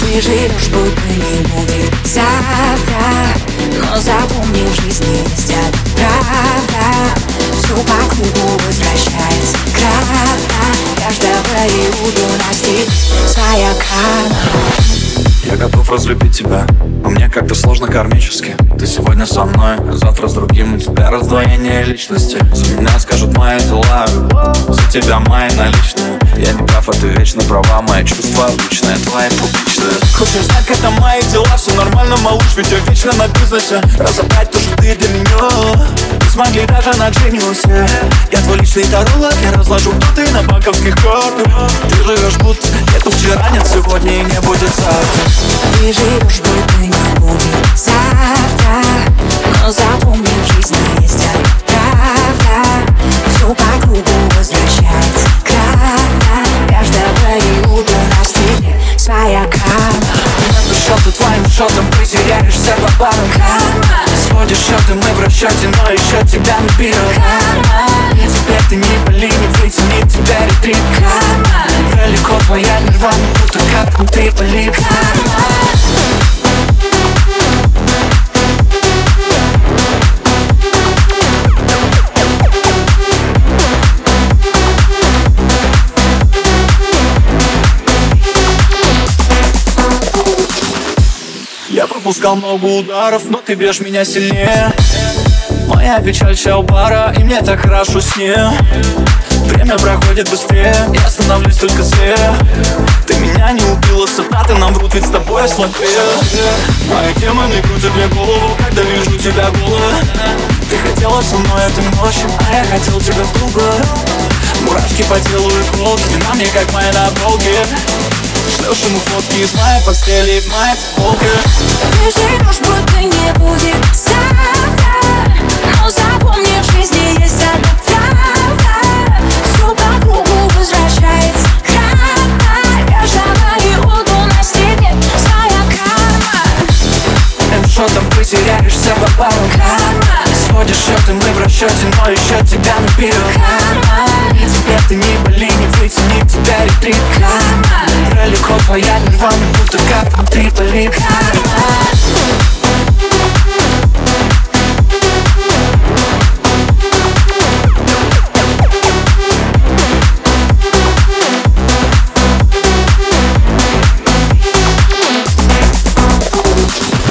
Ты живешь, будто не будет завтра, но запомни, в жизни есть правда. Все по кругу возвращается кратно. Каждого иуду настиг своя карма. Я готов разлюбить тебя, но мне как-то сложно кармически. Ты сегодня со мной, завтра с другим. У тебя раздвоение личности. За меня скажут мои дела, за тебя мои наличные. Я не прав, а ты вечно права. Мои чувства обычные, твои публичные. Хочешь знать, как там мои дела? Все нормально, малыш, ведь я вечно на бизнесе. Разобрать то, что ты для меня не смогли даже на Genius. Я твой личный таролог, я разложу кто ты на банковских картах. Ты живешь будто нету вчера, нет сегодня и не будет завтра. Ты живешь, будто не будет завтра, но запомни, в жизни есть правда. Все по кругу возвращается кратно. Каждого иуду настигнет своя карма. Между счету твоим счетом потеряешься по пару. Карма. Сводишь счеты, мы в расчете, но еще тебя наберет. Карма. Теперь ты не боли, не вытянет тебя ретрит. Карма. Далеко твоя нирвана, будто как внутри полит. Я пропускал много ударов, но ты бьешь меня сильнее. Моя печаль вся у бара, и мне так хорошо с ней. Время проходит быстрее, я становлюсь только злее. Ты меня не убила, цитаты нам врут, ведь с тобой я слабее. Мои демоны крутят мне голову, когда вижу тебя голую. Ты хотела со мной этой ночью, а я хотел тебя в другую. Мурашки по телу и кровь, спина мне как моя на полке. Шлешь ему фотки из моей постели и в моей футболке. Ты живешь, будто не будет завтра, но запомни, в жизни есть одна правда. Все по кругу возвращается кратно. Каждого иуду настигнет своя карма. Эншотом потеряешься по пару. Карма. Сводишь счеты, мы в расчете, но еще тебя наберет. Карма. Теперь ты не боли, не вытянет тебя ретрит. Карма. Далеко твоя нирвана, будто как внутри полит. Карма.